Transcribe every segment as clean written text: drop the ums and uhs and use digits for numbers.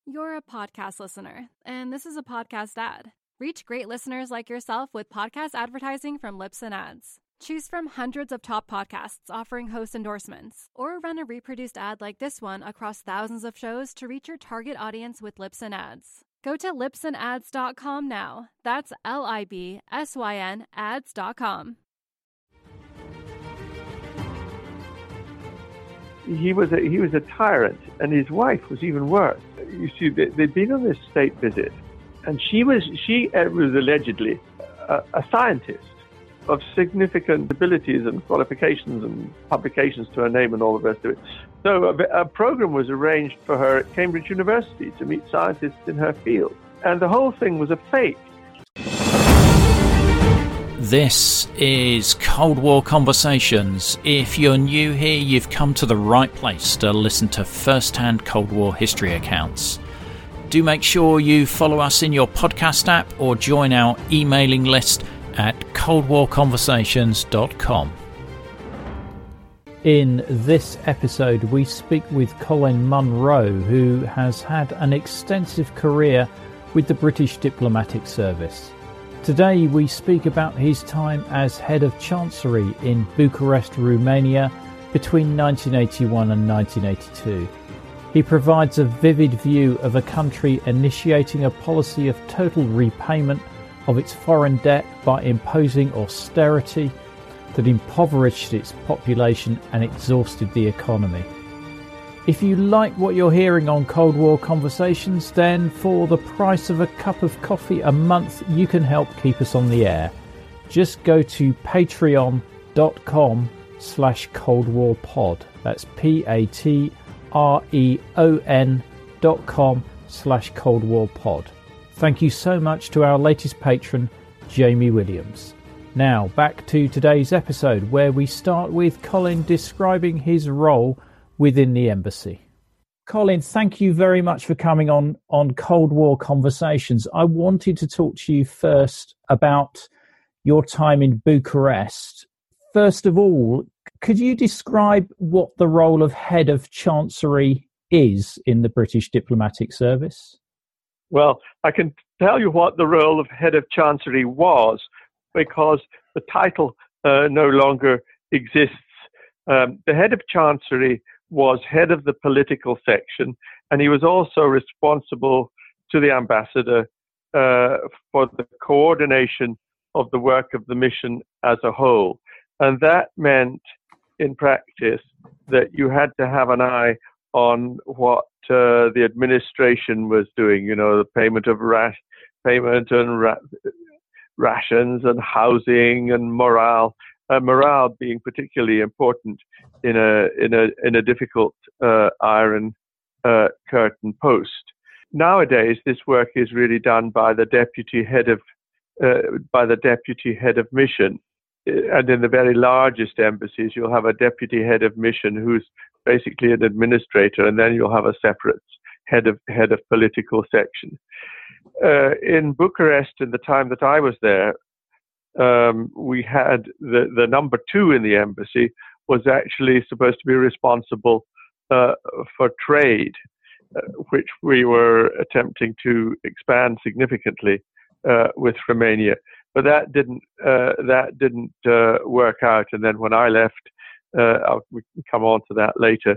You're a podcast listener, and this is a podcast ad. Reach great listeners like yourself with podcast advertising from Libsyn Ads. Choose from hundreds of top podcasts offering host endorsements, or run a reproduced ad like this one across thousands of shows to reach your target audience with Libsyn Ads. Go to libsynads.com now. That's LIBSYN ads.com. He was a tyrant, and his wife was even worse. You see, they'd been on this state visit, and she was allegedly a scientist of significant abilities and qualifications and publications to her name and all the rest of it. So a program was arranged for her at Cambridge University to meet scientists in her field, and the whole thing was a fake. This is Cold War Conversations. If you're new here, you've come to the right place to listen to first-hand Cold War history accounts. Do make sure you follow us in your podcast app or join our emailing list at coldwarconversations.com. In this episode, we speak with Colin Munro, who has had an extensive career with the British Diplomatic Service. Today we speak about his time as head of Chancery in Bucharest, Romania between 1981 and 1982. He provides a vivid view of a country initiating a policy of total repayment of its foreign debt by imposing austerity that impoverished its population and exhausted the economy. If you like what you're hearing on Cold War Conversations, then for the price of a cup of coffee a month, you can help keep us on the air. Just go to patreon.com/coldwarpod. That's patreon.com/coldwarpod. Thank you so much to our latest patron, Jamie Williams. Now, back to today's episode, where we start with Colin describing his role within the embassy. Colin, thank you very much for coming on Cold War Conversations. I wanted to talk to you first about your time in Bucharest. First of all, could you describe what the role of head of Chancery is in the British Diplomatic Service? Well, I can tell you what the role of head of Chancery was, because the title no longer exists. The head of Chancery was head of the political section, and he was also responsible to the ambassador for the coordination of the work of the mission as a whole. And that meant, in practice, that you had to have an eye on what the administration was doing, the payment of rations and housing and morale. Morale being particularly important in a difficult Iron Curtain post. Nowadays, this work is really done by the deputy head of mission, and in the very largest embassies, you'll have a deputy head of mission who's basically an administrator, and then you'll have a separate head of political section. In Bucharest, in the time that I was there, we had the number two in the embassy was actually supposed to be responsible for trade, which we were attempting to expand significantly with Romania. But that didn't work out. And then when I left, we can come on to that later.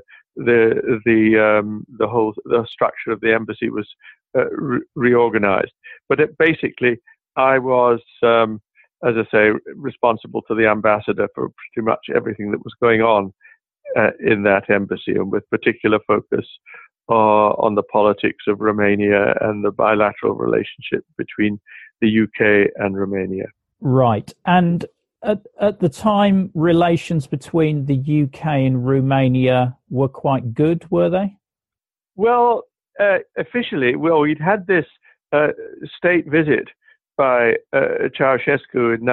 The whole structure of the embassy was reorganized. But basically, I was, as I say, responsible to the ambassador for pretty much everything that was going on in that embassy, and with particular focus on the politics of Romania and the bilateral relationship between the UK and Romania. Right. And at the time, relations between the UK and Romania were quite good, were they? Well, officially, we'd had this state visit by Ceausescu in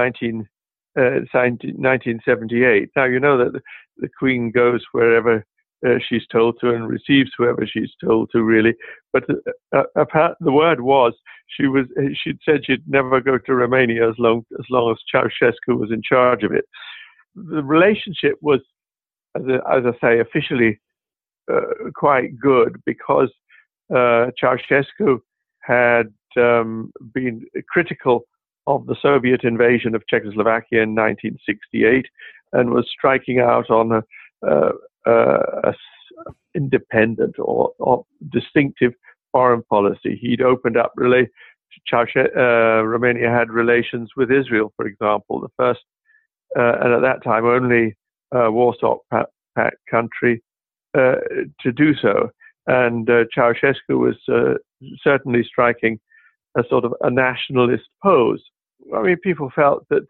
1978. Now, you know that the Queen goes wherever she's told to and receives whoever she's told to, really. But the word was she'd said she'd never go to Romania as long as Ceausescu was in charge of it. The relationship was, as I say, officially quite good, because Ceausescu had been critical of the Soviet invasion of Czechoslovakia in 1968 and was striking out on a independent or distinctive foreign policy. He'd opened up Romania had relations with Israel, for example, the first and at that time only Warsaw Pact country to do so. And Ceausescu was certainly striking a sort of a nationalist pose. I mean, people felt that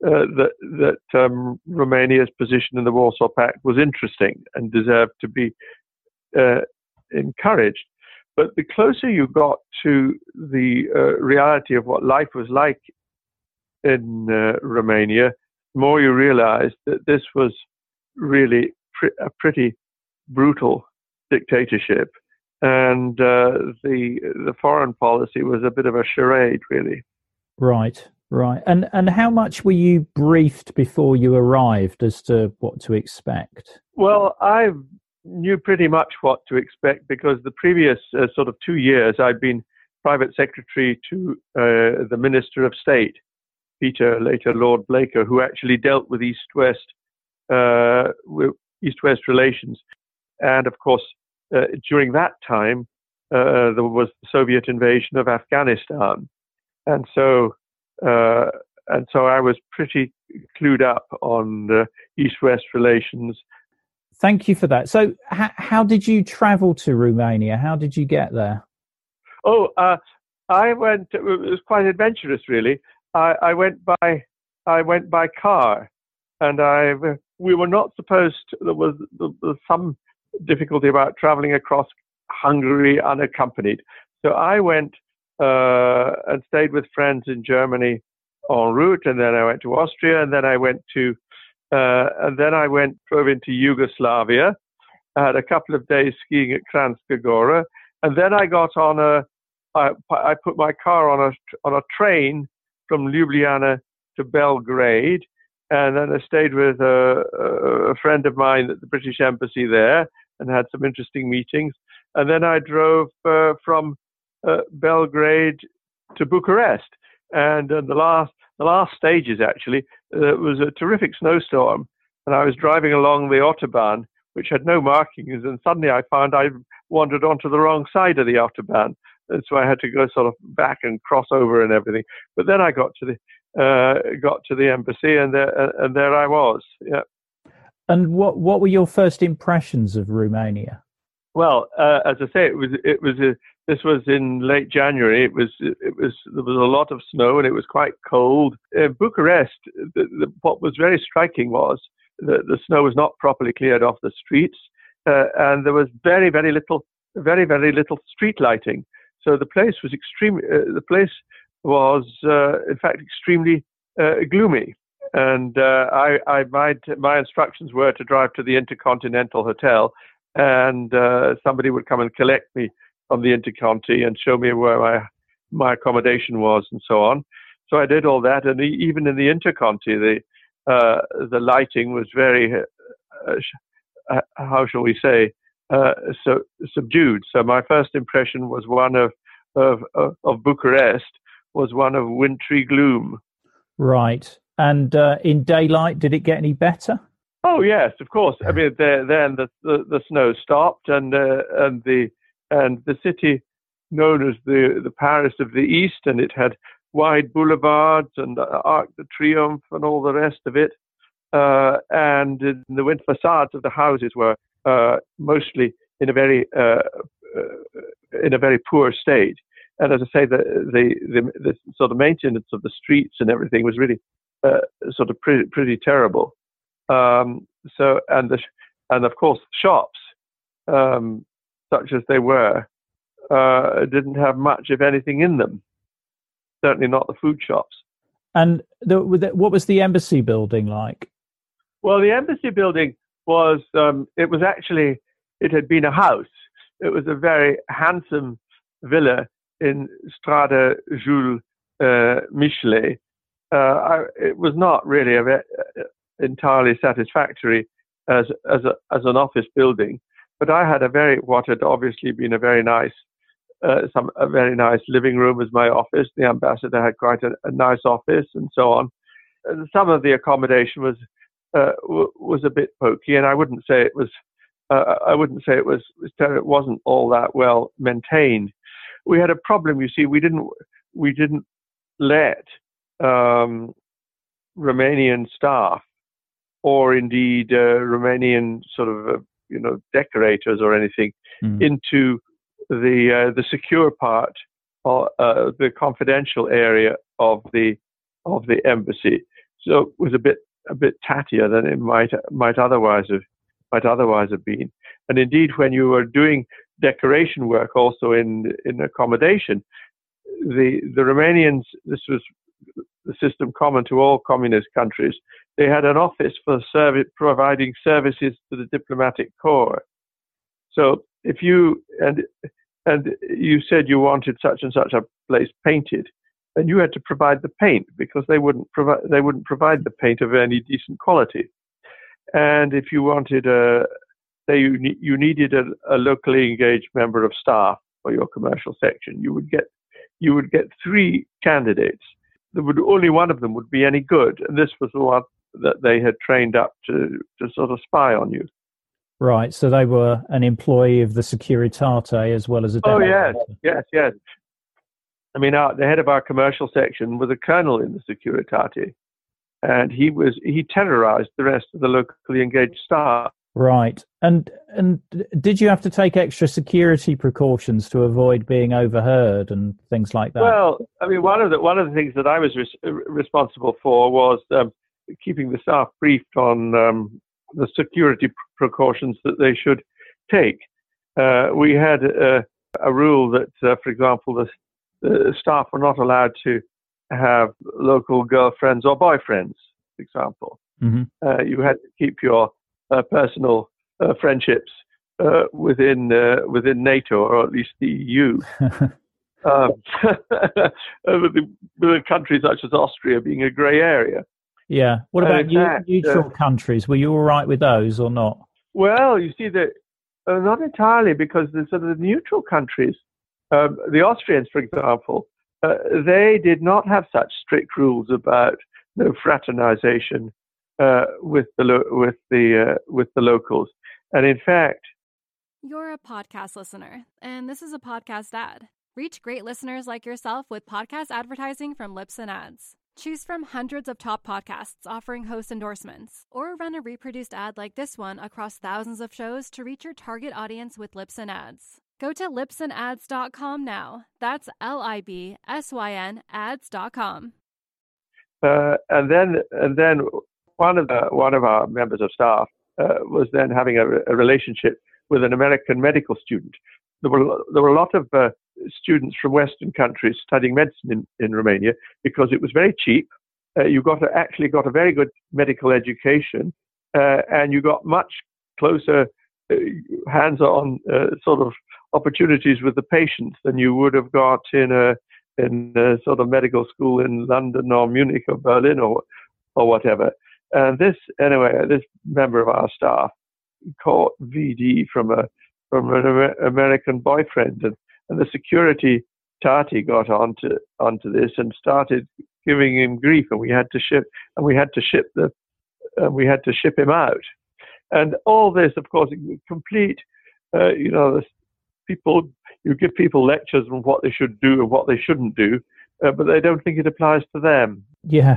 Romania's position in the Warsaw Pact was interesting and deserved to be encouraged. But the closer you got to the reality of what life was like in Romania, the more you realized that this was really a pretty brutal dictatorship, and the foreign policy was a bit of a charade, really. Right. And how much were you briefed before you arrived as to what to expect? Well, I knew pretty much what to expect because the previous sort of 2 years I'd been private secretary to the Minister of State, Peter, later Lord Blaker, who actually dealt with East-West relations. And of course, during that time, there was the Soviet invasion of Afghanistan. And so I was pretty clued up on East-West relations. Thank you for that. So how did you travel to Romania? How did you get there? I went, it was quite adventurous, really. I went by car, and we were not supposed to, there was some difficulty about traveling across Hungary unaccompanied. So I went and stayed with friends in Germany en route, and then I went to Austria, and then I drove into Yugoslavia. I had a couple of days skiing at Kranjska Gora, and then I got on I put my car on a train from Ljubljana to Belgrade, and then I stayed with a friend of mine at the British Embassy there and had some interesting meetings. And then I drove from Belgrade to Bucharest. And the last stages, actually, it was a terrific snowstorm, and I was driving along the Autobahn, which had no markings, and suddenly I found I wandered onto the wrong side of the Autobahn. And so I had to go sort of back and cross over and everything. But then I got to the embassy, and there I was. Yeah. And what were your first impressions of Romania? Well, as I say, this was in late January. There was a lot of snow, and it was quite cold. Bucharest, what was very striking was that the snow was not properly cleared off the streets, and there was very, very little street lighting. So the place was in fact extremely gloomy. And my instructions were to drive to the Intercontinental Hotel, and somebody would come and collect me from the Interconti and show me where my accommodation was and so on. So I did all that, and even in the Interconti, the lighting was very, how shall we say, so subdued. So my first impression was one of Bucharest was one of wintry gloom. Right. And in daylight, did it get any better? Oh yes, of course. I mean, then the snow stopped, and the city known as the Paris of the East, and it had wide boulevards and Arc de Triomphe and all the rest of it. And the wind facades of the houses were mostly in a very poor state. And as I say, the sort of maintenance of the streets and everything was really sort of pretty terrible. So and of course shops, such as they were, didn't have much of anything in them. Certainly not the food shops. And what was the embassy building like? Well, the embassy building was it had been a house. It was a very handsome villa in Strada Jules Michelet. It was not really entirely satisfactory as an office building, but I had what had obviously been a very nice a very nice living room as my office. The ambassador had quite a nice office, and so on. And some of the accommodation was a bit pokey, and I wouldn't say it was. It wasn't all that well maintained. We had a problem. You see, we didn't let Romanian staff, or indeed Romanian sort of decorators or anything, into the secure part, or the confidential area of the embassy. So it was a bit tattier than it might otherwise have been. And indeed, when you were doing decoration work also in accommodation, the Romanians, this was the system common to all communist countries, they had an office for providing services to the diplomatic corps. So if you and you said you wanted such and such a place painted, then you had to provide the paint, because they wouldn't provide the paint of any decent quality. And if you wanted you needed a locally engaged member of staff for your commercial section, you would get 3 candidates. Only one of them would be any good, and this was the one that they had trained up to sort of spy on you. Right, so they were an employee of the Securitate as well as a... Oh, yes. I mean, the head of our commercial section was a colonel in the Securitate, and he terrorized the rest of the locally engaged staff. Right, and did you have to take extra security precautions to avoid being overheard and things like that? Well, I mean, one of the things that I was responsible for was keeping the staff briefed on the security precautions that they should take. We had a rule that, for example, the staff were not allowed to have local girlfriends or boyfriends, for example. Mm-hmm. You had to keep your personal friendships within NATO, or at least the EU. With countries such as Austria being a grey area. Yeah. What about neutral countries? Were you all right with those or not? Well, you see that not entirely, because the sort of neutral countries, the Austrians, for example, they did not have such strict rules about fraternization with the locals, and in fact, you're a podcast listener, and this is a podcast ad. Reach great listeners like yourself with podcast advertising from Libsyn Ads. Choose from hundreds of top podcasts offering host endorsements, or run a reproduced ad like this one across thousands of shows to reach your target audience with Libsyn Ads. Go to libsynads.com now. That's LIBSYN ads.com. And then one of our members of staff was then having a relationship with an American medical student. There were a lot of students from Western countries studying medicine in Romania, because it was very cheap. You actually got a very good medical education, and you got much closer hands-on sort of opportunities with the patients than you would have got in a sort of medical school in London or Munich or Berlin or whatever. And this member of our staff caught VD from an American boyfriend, and the security Tati got onto this and started giving him grief, and we had to ship him out. And all this, of course, complete. You give people lectures on what they should do and what they shouldn't do, but they don't think it applies to them. Yeah,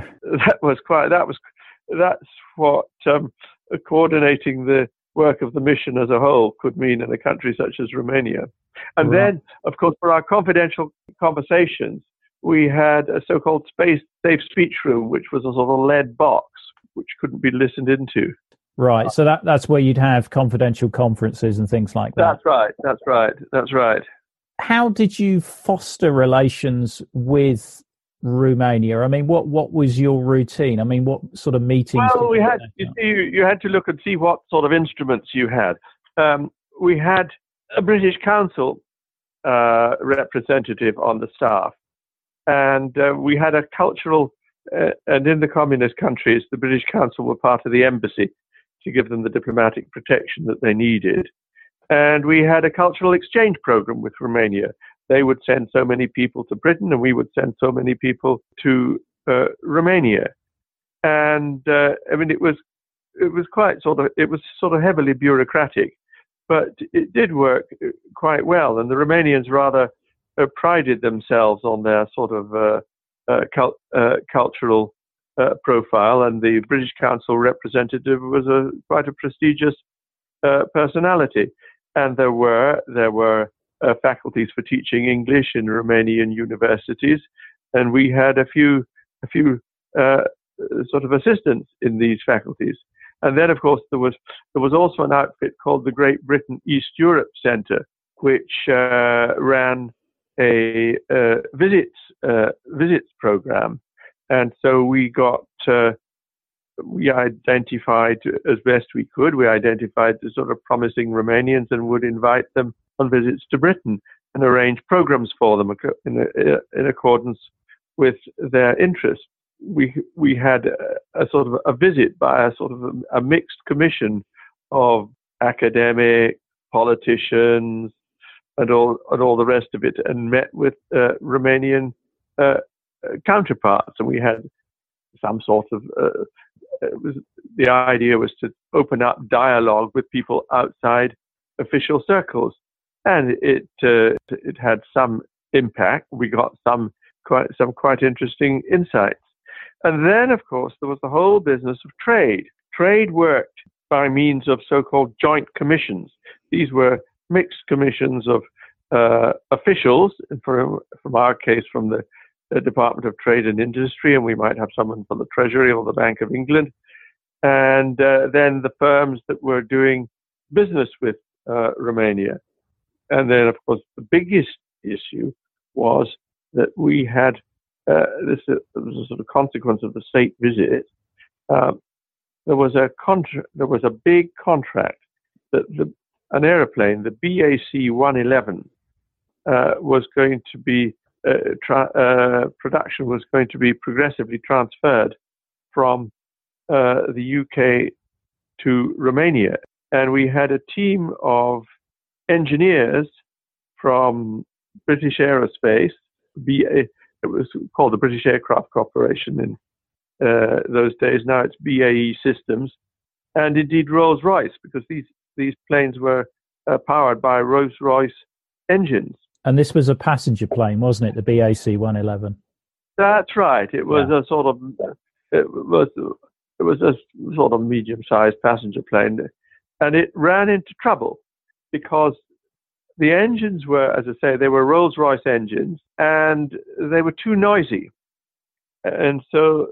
that's what coordinating the work of the mission as a whole could mean in a country such as Romania. And right. Then, of course, for our confidential conversations, we had a so-called safe speech room, which was a sort of lead box, which couldn't be listened into. Right. So that's where you'd have confidential conferences and things like that. That's right. How did you foster relations with Romania? I mean, what was your routine? I mean, what sort of meetings? Well, you had to look and see what sort of instruments you had. We had a British Council representative on the staff, and we had a cultural. And in the communist countries, the British Council were part of the embassy to give them the diplomatic protection that they needed. And we had a cultural exchange program with Romania. they would send so many people to Britain, and we would send so many people to Romania. And I mean, it was sort of heavily bureaucratic, but it did work quite well. And the Romanians rather prided themselves on their sort of cultural profile, and the British Council representative was quite a prestigious personality. And there were faculties for teaching English in Romanian universities, and we had a few sort of assistants in these faculties. And then, of course, there was also an outfit called the Great Britain East Europe Centre, which ran a visits program. And so we identified as best we could. We identified the sort of promising Romanians and would invite them on visits to Britain and arrange programs for them in accordance with their interests. We had a sort of a visit by a sort of a mixed commission of academic, politicians, and all the rest of it, and met with Romanian counterparts. And we had some sort of the idea was to open up dialogue with people outside official circles, and it had some impact. We got some quite interesting insights. And then, of course, there was the whole business of trade. Trade worked by means of so-called joint commissions. These were mixed commissions of officials, from our case, from the Department of Trade and Industry, and we might have someone from the Treasury or the Bank of England, and then the firms that were doing business with Romania. And then, of course, the biggest issue was that we had this was a sort of consequence of the state visit. There was a big contract that an aeroplane, the BAC-111, was going to be production was going to be progressively transferred from the UK to Romania, and we had a team of engineers from British Aerospace. It was called the British Aircraft Corporation in those days. Now it's BAE Systems, and indeed Rolls-Royce, because these planes were powered by Rolls-Royce engines. And this was a passenger plane, wasn't it? The BAC-111. That's right. It was a sort of medium-sized passenger plane, and it ran into trouble because the engines were, as I say, they were Rolls-Royce engines, and they were too noisy. And so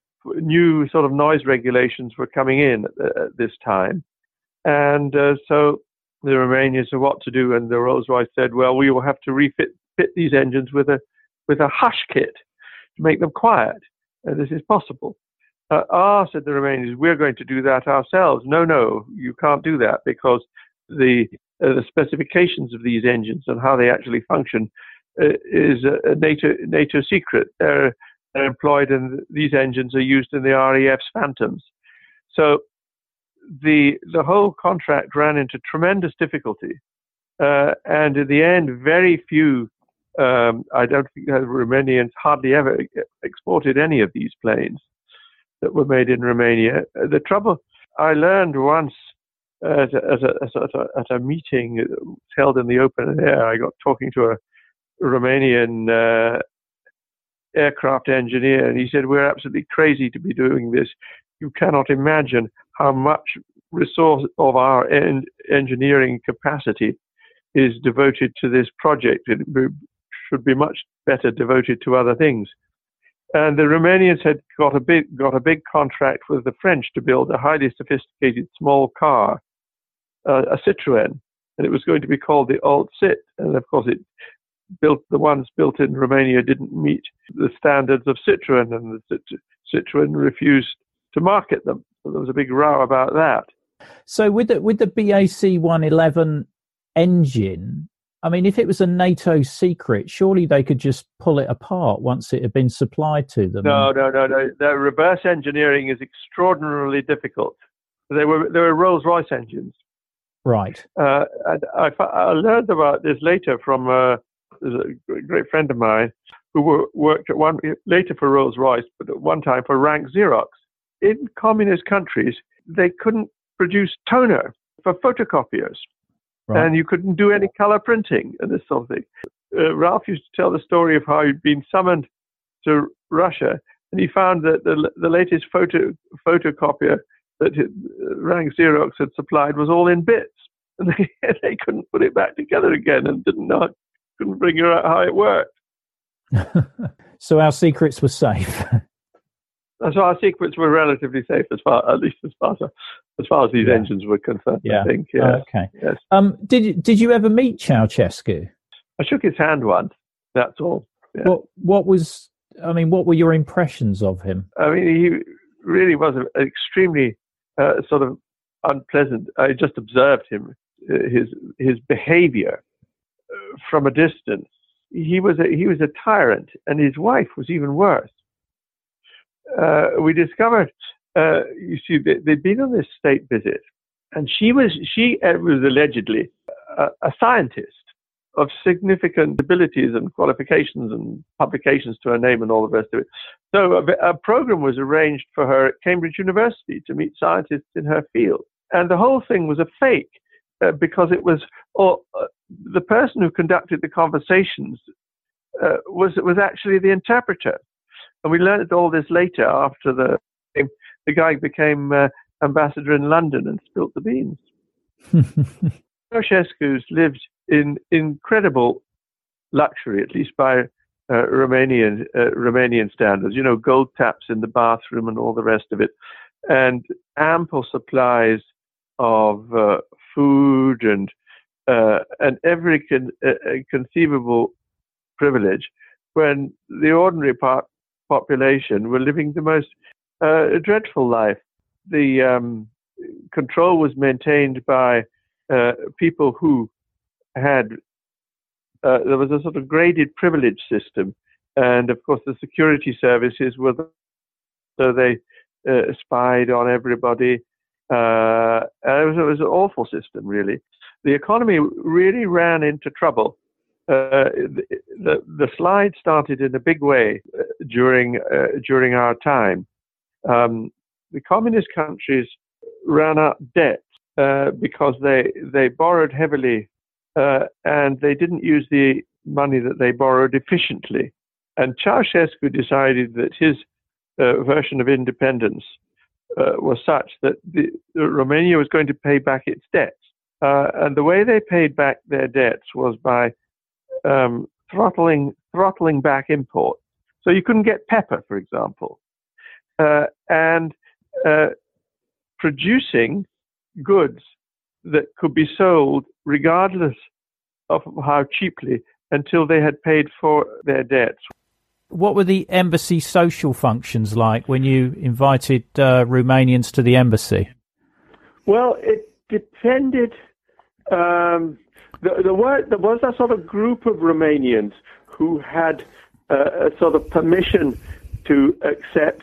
new sort of noise regulations were coming in at this time. And so the Romanians said what to do, and the Rolls-Royce said, well, we will have to refit these engines with a hush kit to make them quiet. And this is possible. Said the Romanians, we're going to do that ourselves. No, you can't do that, because the specifications of these engines and how they actually function is a NATO secret. They're employed, and these engines are used in the RAF's Phantoms. So the whole contract ran into tremendous difficulty, and in the end, very few. I don't think the Romanians hardly ever exported any of these planes that were made in Romania. The trouble I learned once at a meeting held in the open air, I got talking to a Romanian aircraft engineer, and he said, we're absolutely crazy to be doing this. You cannot imagine how much resource of our engineering capacity is devoted to this project. It should be much better devoted to other things. And the Romanians had got a big contract with the French to build a highly sophisticated small car, a Citroën, and it was going to be called the Alt Cit. And of course, the ones built in Romania didn't meet the standards of Citroën, and the Citroën refused to market them. So there was a big row about that. So with the BAC-111 engine, I mean, if it was a NATO secret, surely they could just pull it apart once it had been supplied to them. No. The reverse engineering is extraordinarily difficult. They were Rolls-Royce engines. Right. And I learned about this later from there's a great friend of mine who worked later for Rolls-Royce, but at one time for Rank Xerox. In communist countries, they couldn't produce toner for photocopiers, and you couldn't do any color printing and this sort of thing. Ralph used to tell the story of how he'd been summoned to Russia, and he found that the latest photocopier that Rank Xerox had supplied was all in bits, and they couldn't put it back together again, and couldn't figure out how it worked. So our secrets were safe. So our secrets were relatively safe, as far as these engines were concerned. Yeah. I think. Yes. Okay. Yes. Did you ever meet Ceausescu? I shook his hand once. That's all. Yeah. What were your impressions of him? I mean, he really was extremely sort of unpleasant. I just observed him, his behavior from a distance. He was a tyrant, and his wife was even worse. We discovered, you see, they'd been on this state visit, and she was allegedly a scientist of significant abilities and qualifications and publications to her name and all the rest of it. So a program was arranged for her at Cambridge University to meet scientists in her field, and the whole thing was a fake because it was the person who conducted the conversations was actually the interpreter. And we learned all this later after the guy became ambassador in London and spilt the beans. Ceausescu's lived in incredible luxury, at least by Romanian standards. You know, gold taps in the bathroom and all the rest of it, and ample supplies of food and every conceivable privilege, when the ordinary population were living the most dreadful life. The control was maintained by people who had, there was a sort of graded privilege system, and of course the security services were, so they spied on everybody. It was an awful system, really. The economy really ran into trouble. The slide started in a big way during our time. The communist countries ran up debt because they borrowed heavily and they didn't use the money that they borrowed efficiently. And Ceausescu decided that his version of independence was such that Romania was going to pay back its debts. And the way they paid back their debts was by throttling back imports. So you couldn't get pepper, for example, and producing goods that could be sold regardless of how cheaply until they had paid for their debts. What were the embassy social functions like when you invited Romanians to the embassy? Well, it depended. There was a sort of group of Romanians who had a sort of permission to accept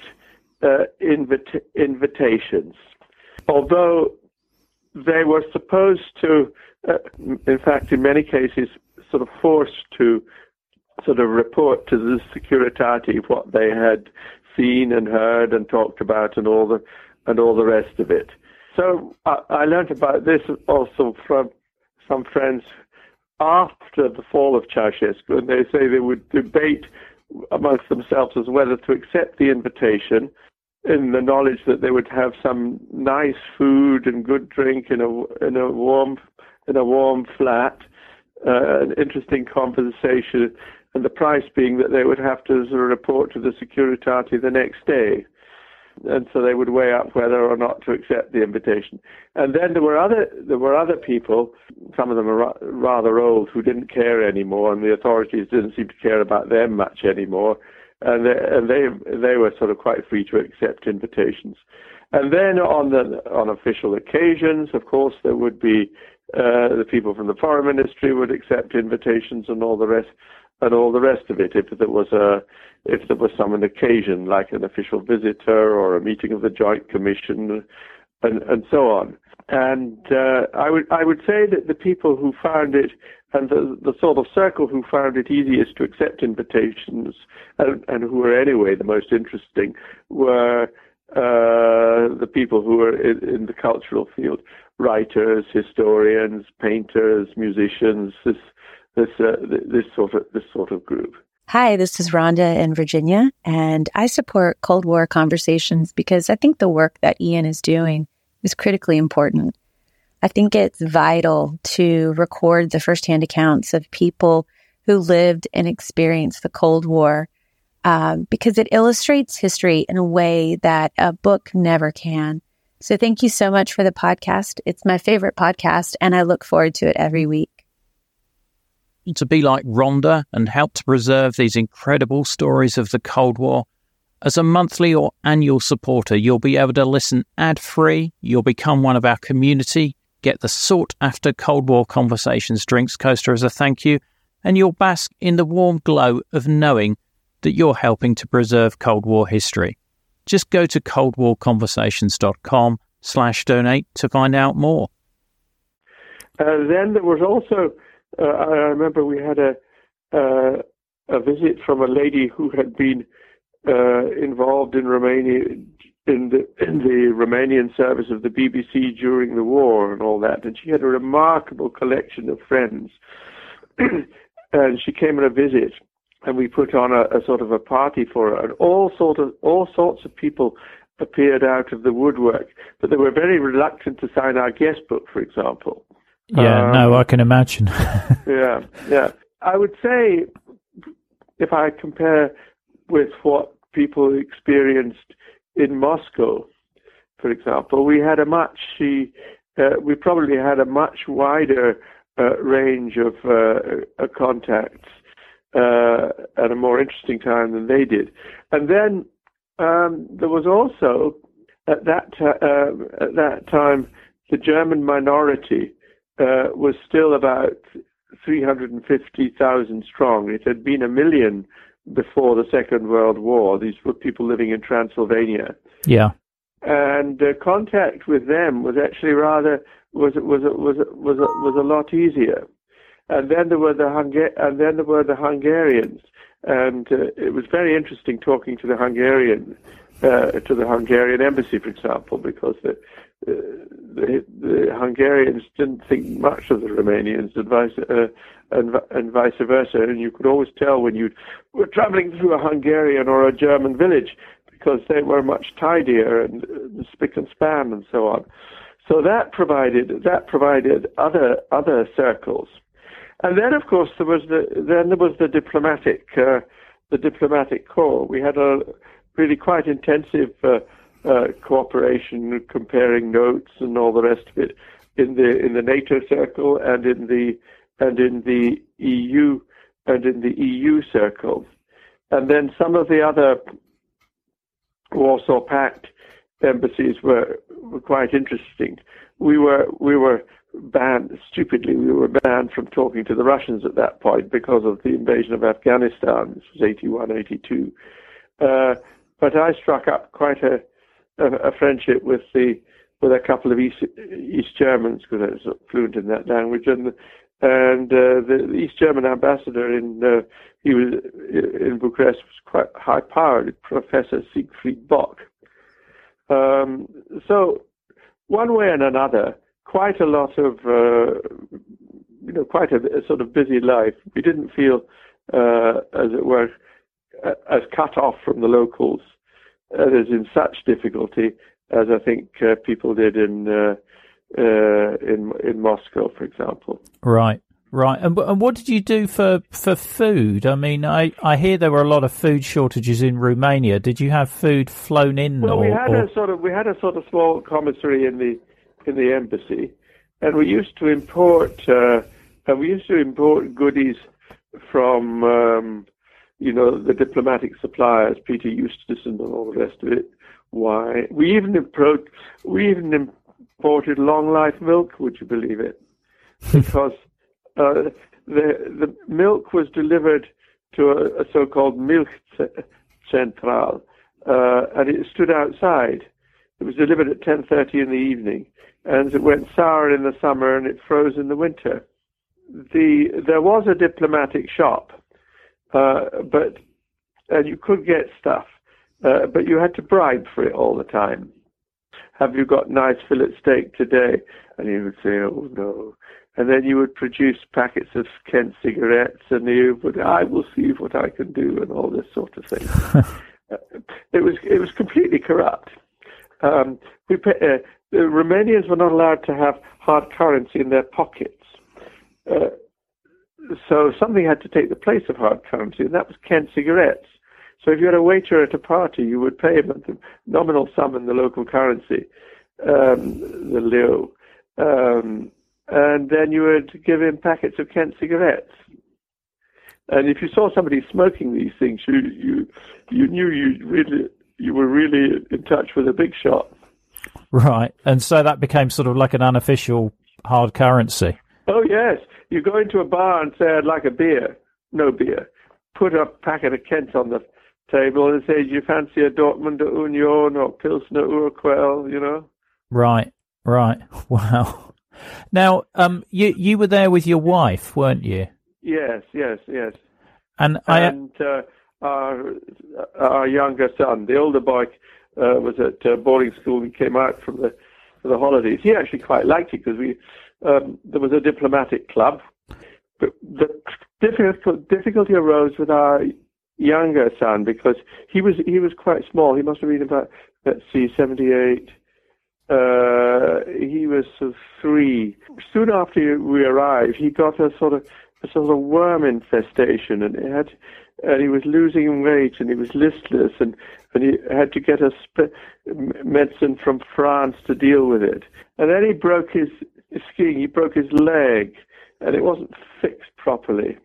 invitations, although they were supposed to, in fact, in many cases, sort of forced to sort of report to the Securitate what they had seen and heard and talked about and all the rest of it. So I learned about this also from some friends after the fall of Ceausescu, and they say they would debate amongst themselves as whether to accept the invitation in the knowledge that they would have some nice food and good drink in a warm flat, an interesting conversation, and the price being that they would have to sort of report to the Securitate the next day. And so they would weigh up whether or not to accept the invitation. And then there were other people, some of them are rather old, who didn't care anymore, and the authorities didn't seem to care about them much anymore. And they were sort of quite free to accept invitations. And then on official occasions, of course, there would be the people from the foreign ministry would accept invitations and all the rest of it. If there was some occasion like an official visitor or a meeting of the Joint Commission, and so on. And I would say that the people who found it And the sort of circle who found it easiest to accept invitations and who were anyway the most interesting were the people who were in the cultural field: writers, historians, painters, musicians. This sort of group. Hi, this is Rhonda in Virginia, and I support Cold War conversations because I think the work that Ian is doing is critically important. I think it's vital to record the firsthand accounts of people who lived and experienced the Cold War because it illustrates history in a way that a book never can. So thank you so much for the podcast. It's my favorite podcast, and I look forward to it every week. To be like Rhonda and help to preserve these incredible stories of the Cold War, as a monthly or annual supporter, you'll be able to listen ad-free, you'll become one of our community, get the sought-after Cold War Conversations drinks coaster as a thank you, and you'll bask in the warm glow of knowing that you're helping to preserve Cold War history. Just go to coldwarconversations.com/donate to find out more. Then there was also, I remember we had a visit from a lady who had been involved in Romania, in the Romanian service of the BBC during the war and all that, and she had a remarkable collection of friends. And she came on a visit, and we put on a sort of a party for her, and all sorts of people appeared out of the woodwork, but they were very reluctant to sign our guest book, for example. Yeah, no, I can imagine. Yeah. I would say, if I compare with what people experienced in Moscow, for example, we probably had a much wider range of contacts at a more interesting time than they did. And then there was also at that time the German minority was still about 350,000 strong. It had been 1 million before the Second World War. These were people living in Transylvania. Yeah. And contact with them was actually was a lot easier. And then there were the Hungarians, and it was very interesting talking to the Hungarian embassy, for example, because the Hungarians didn't think much of the Romanians, and vice versa. And you could always tell when you were traveling through a Hungarian or a German village, because they were much tidier and spick and span and so on. So that provided other circles. And then, of course, there was the diplomatic corps. We had a really quite intensive cooperation, comparing notes and all the rest of it in the NATO circle and in the EU circle. And then some of the other Warsaw Pact embassies were quite interesting. We were banned from talking to the Russians at that point because of the invasion of Afghanistan. This was 81, 82. But I struck up quite a friendship with a couple of East Germans, because I was fluent in that language, and the East German ambassador in Bucharest was quite high-powered, Professor Siegfried Bock. So one way and another, quite a lot of quite a sort of busy life. We didn't feel, as it were, as cut off from the locals, as in such difficulty as I think people did in Moscow, for example. Right. And what did you do for food? I mean, I hear there were a lot of food shortages in Romania. Did you have food flown in? Well, we had a sort of small commissary in the embassy, and we used to import goodies from the diplomatic suppliers, Peter Eustace and all the rest of it. Why? We even imported long life milk. Would you believe it? Because the milk was delivered to a so-called milk central, and it stood outside. It was delivered at 10:30 in the evening, and it went sour in the summer and it froze in the winter. there was a diplomatic shop, but you could get stuff, but you had to bribe for it all the time. Have you got nice fillet steak today? And he would say, oh no. And then you would produce packets of Kent cigarettes, and you would, I will see what I can do, and all this sort of thing. It was completely corrupt. The Romanians were not allowed to have hard currency in their pockets. So something had to take the place of hard currency, and that was Kent cigarettes. So if you had a waiter at a party, you would pay him a nominal sum in the local currency, the leu, and then you would give him packets of Kent cigarettes. And if you saw somebody smoking these things, you knew you were really in touch with a big shot. Right, and so that became sort of like an unofficial hard currency. Oh yes, you go into a bar and say, "I'd like a beer." No beer. Put a packet of Kent on the table and say, "Do you fancy a Dortmunder Union or Pilsner Urquell?" You know. Right. Wow. Now, you were there with your wife, weren't you? Yes. And our younger son, the older boy, was at boarding school. He came out for the holidays. He actually quite liked it because there was a diplomatic club. But the difficulty arose with our younger son because he was quite small. He must have been about, 78. He was 3. Soon after we arrived, he got a sort of worm infestation, and he was losing weight, and he was listless, and he had to get medicine from France to deal with it. And then he broke his skiing. He broke his leg, and it wasn't fixed properly.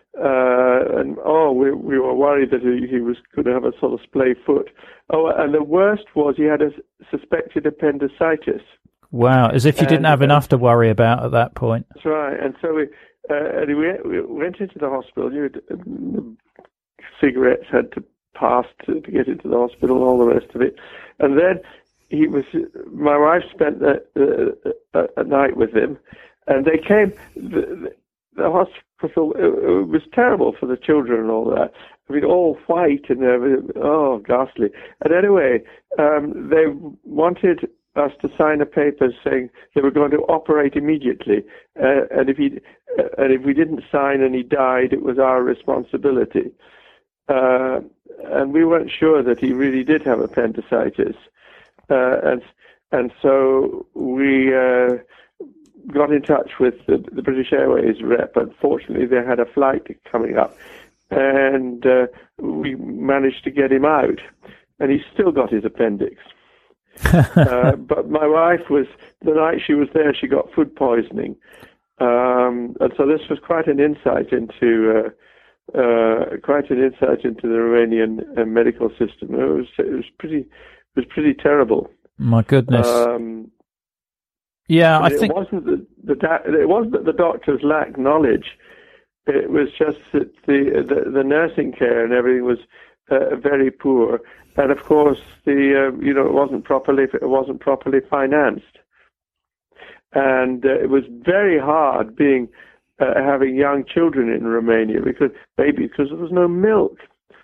We were worried that he was going to have a sort of splay foot. Oh, and the worst was he had a suspected appendicitis. Wow, as if you didn't have enough to worry about at that point. That's right. And so we went into the hospital. The cigarettes had to pass to get into the hospital and all the rest of it. And then my wife spent a night with him, and they came. The hospital, it was terrible for the children and all that. I mean, all white and ghastly. And anyway, they wanted us to sign a paper saying they were going to operate immediately, and if we didn't sign and he died, it was our responsibility. And we weren't sure that he really did have appendicitis, and so we got in touch with the British Airways rep. Unfortunately, they had a flight coming up, and we managed to get him out, and he still got his appendix. But my wife the night she was there, she got food poisoning, and so this was quite an insight into the Romanian medical system. It was pretty terrible. My goodness. Yeah, I think it wasn't that the doctors lacked knowledge. It was just that the nursing care and everything was very poor, and of course it wasn't properly financed, and it was very hard having young children in Romania because there was no milk.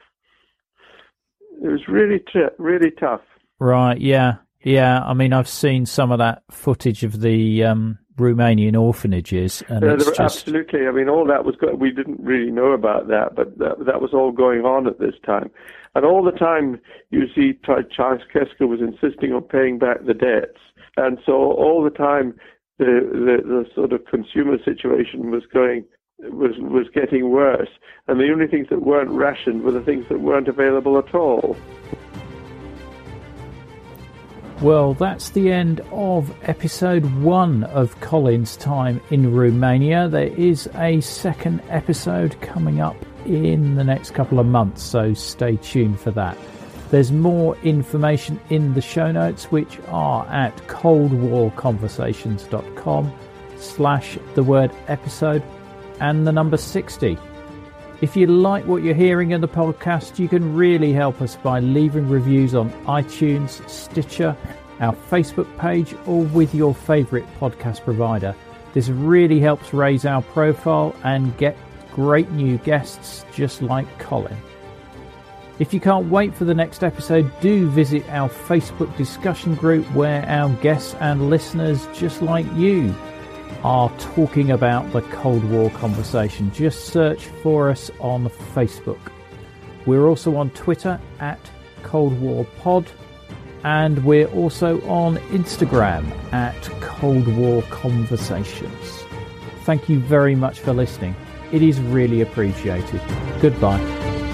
It was really tough. Right. Yeah, I mean, I've seen some of that footage of the Romanian orphanages, and absolutely. I mean, all that was good. We didn't really know about that, but that was all going on at this time. And all the time, you see, Ceausescu was insisting on paying back the debts, and so all the time, the sort of consumer situation was getting worse, and the only things that weren't rationed were the things that weren't available at all. Well, that's the end of episode 1 of Colin's time in Romania. There is a second episode coming up in the next couple of months, so stay tuned for that. There's more information in the show notes, which are at coldwarconversations.com/episode and the number 60. If you like what you're hearing in the podcast, you can really help us by leaving reviews on iTunes, Stitcher, our Facebook page, or with your favourite podcast provider. This really helps raise our profile and get great new guests just like Colin. If you can't wait for the next episode, do visit our Facebook discussion group where our guests and listeners just like you are talking about the Cold War conversation. Just search for us on Facebook. We're also on Twitter at Cold War Pod, and we're also on Instagram at Cold War Conversations. Thank you very much for listening. It is really appreciated. Goodbye.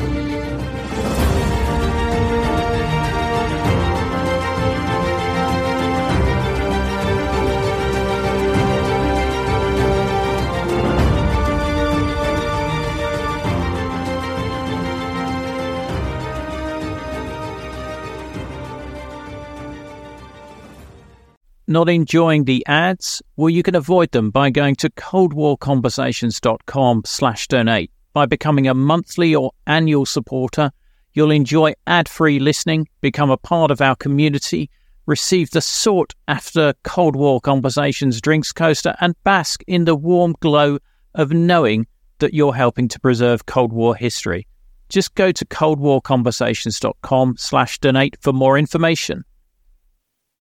Not enjoying the ads? Well, you can avoid them by going to coldwarconversations.com/donate. By becoming a monthly or annual supporter, you'll enjoy ad-free listening, become a part of our community, receive the sought-after Cold War Conversations drinks coaster, and bask in the warm glow of knowing that you're helping to preserve Cold War history. Just go to coldwarconversations.com/donate for more information.